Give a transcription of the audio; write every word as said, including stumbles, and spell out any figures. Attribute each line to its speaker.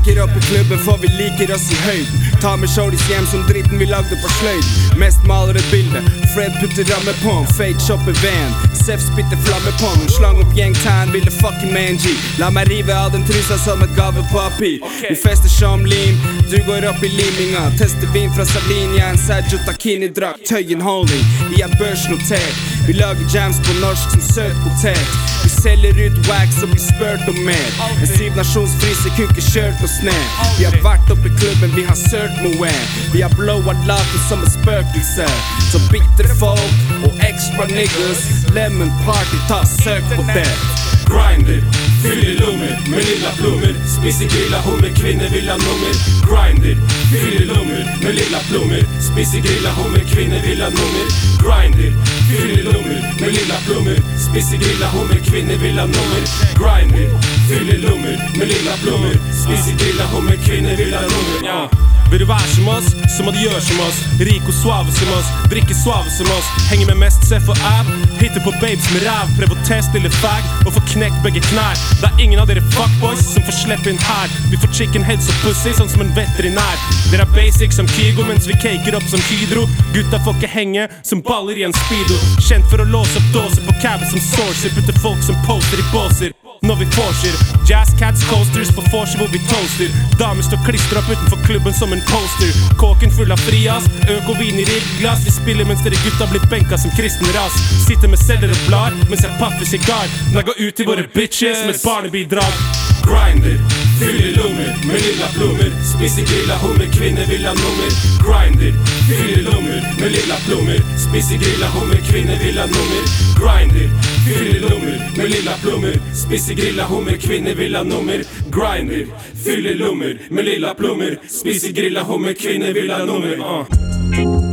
Speaker 1: Stinker opp i klubben for vi liker oss i høyden. Ta med shorties hjem som dritten vi lagde på sløyden. Mest maler et bilde, Fred putter ramme på han. Fade shopper veien, Sef spytter flamme på han. Slang opp gjengtegn, ville fucking med en G. La meg rive av den trusa som et gavepapir. Vi fester som lim, du går opp i liminga. Tester vin fra Sardinia, en Sergio Tacchini-drakt. Tøyen holding, vi er børsnotert. Vi lager jams på norsk som søt potet. Vi selger ut wax og blir spurt om mer. En syv nasjonsfrise kunne ikke kjørt oss ned. Vi har vært oppe i klubben, vi har sørt noe. Vi har blowa laken som en spøkelse. Så bitre folk og extra niggas. Lemon party, ta søk på det.
Speaker 2: Grinder, fyller lommer med lilla plommer. Spiser grilla hummer, kvinner vil ha nummer. Grinder, fyller lommer med lilla plommer. Spiser grilla hummer, kvinner vil ha nummer. Grinder, fyller lommer med lilla plommer. Spiser grilla hummer, kvinner vil ha nummer. Grinder, fyller lommer med lilla plommer. Spiser grilla hummer, kvinner vil ha nummer. Ja. Vil du være som oss, så må du gjøre som oss. Rik og suave som oss, drikke suave som oss. Henger med mest Sef og Ab, hitter på babes med ræv. Prøv å teste lille fag, og få knekt begge knær. Det er ingen av dere fuckboys som får slippe inn her. Vi får chicken heads og pussy, sånn som en veterinær. Dere er basic som Kygo, mens vi caker opp som Hydro. Gutta får ikke henge som baller i en speedo. Kjent for å låse opp dåser på cabin som sorcer. Putter folk som poster i båser når vi forser. Jazz cats coasters på forser hvor vi toaster. Damer står klistret opp utenfor klubben som en poster. Kåken full av frias, øk og vin i rigglass. Vi spiller mens dere gutta blir benka som kristen ras. Sitter med celler og blar mens jeg paffer sigar. Når jeg går ut til våre bitches med et barnebidrag. Grinder, fyller lommer med lilla plommer. Spiser grilla hummer, kvinner vil ha nummer. Grinder, fyller lommer med lilla plommer. Spiser grilla hummer, kvinner vil ha nummer. Grinder, fyller lommer med lilla plommer. Spiser grilla hummer, kvinner vil ha nummer. Grinder, fyller lommer med lilla plommer. Spiser grilla hummer, kvinner vil ha nummer. uh.